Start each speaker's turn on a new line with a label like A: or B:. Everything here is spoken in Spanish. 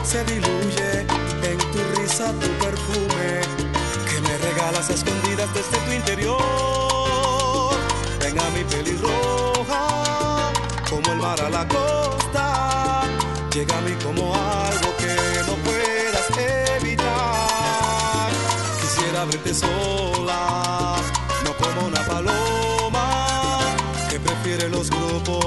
A: se diluye en tu risa, tu perfume, que me regalas a escondidas desde tu interior. Ven a mi pelirroja, como el mar a la costa, llega a mí como algo que no puedas evitar. Quisiera verte sola, no como una paloma que prefiere los grupos